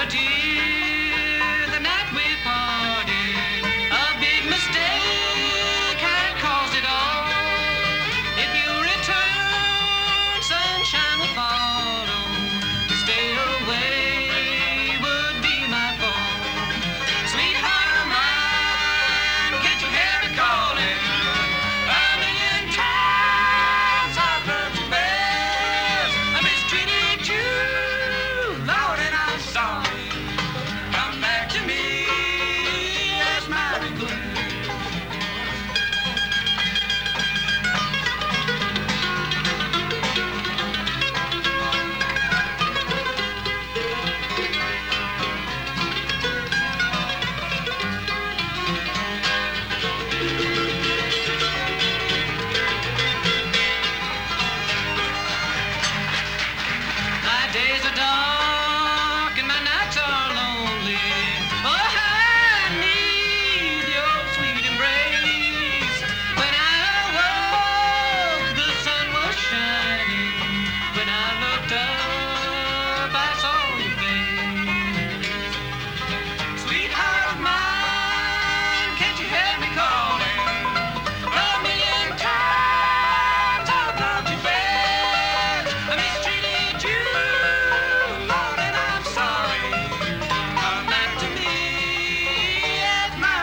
dear, the night we parted, a big mistake had caused it all. If you return, sunshine will follow. To stay away would be my fault. Sweetheart of mine, can't you hear me calling? A million times I've loved you best. I mistreated you, Lord, and I'm sorry. Come back to me as my request. My days are dark and my nights are lonely. Oh, I need your sweet embrace. When I awoke, the sun was shining. When I looked up, I saw your face. Sweetheart of mine, can't you hear me calling? A million times I've loved you best. I mistreated you, Lord, and I'm sorry. Come back to me as my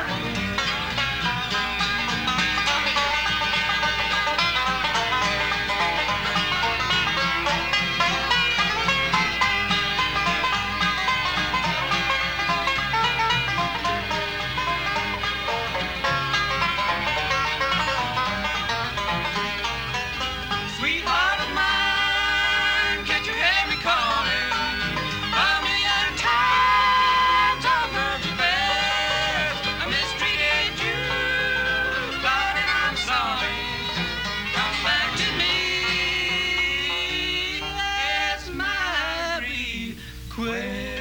Sweetheart of mine, can't you hear me calling? A million times I've loved you best. I mistreated you, Lord, and I'm sorry. Come back to me as my request.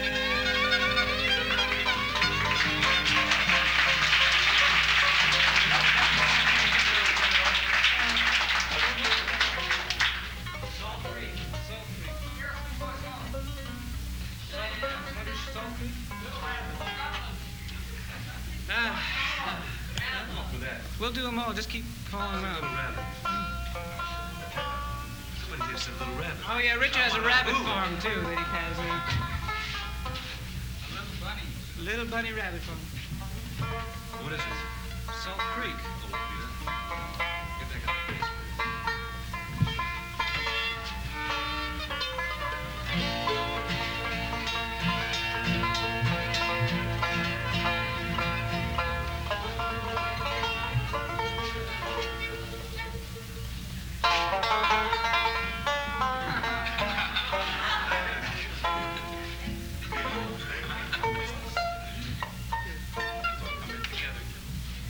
We'll do them all. Just keep calling them out. Somebody here's a little rabbit. Oh, yeah, Richard has a rabbit farm, too, that he has there. Little bunny rabbit farm. What is it? Salt Creek. Oh, yeah.